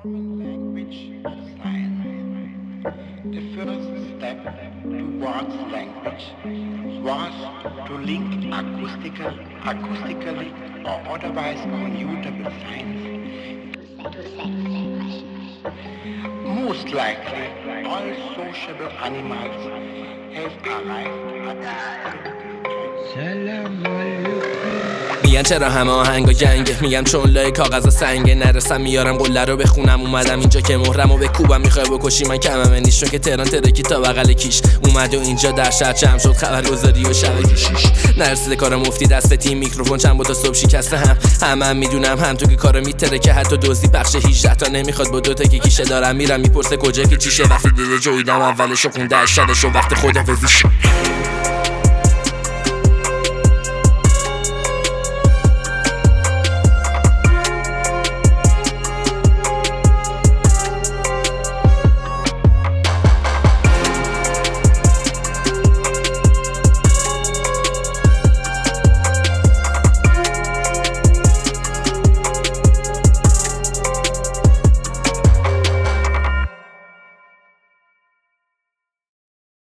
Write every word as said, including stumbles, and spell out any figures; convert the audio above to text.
Language sign. The first step towards language was to link acoustical, acoustically or otherwise commutable signs. Most likely, all sociable animals have arrived at میگن چرا همه آهنگا گنگه، میگم چون لای کاغذ سنگه. نرسم میارم قله رو بخونم، اومدم اینجا که مهرمو بکوبم. میخوای بکشی من کممه نیست، چون که تهران ترکی تا بغل کیش اومد و اینجا در شهر جمع شد خبرگزاری و شبکه شیش. نرسیده کارا مفتی دست تیم، میکروفون چند با تا صبح شکسته هم همه هم میدونم هم تو که کارا میتره که حتی دزدی بخش هجده تا نمیخواد با دو تا که کیشه دارم میرم میپرسه کجا که چیشه. وقتی دیده جویدم اولشو خونده اشترشو وقت خدافظی شد.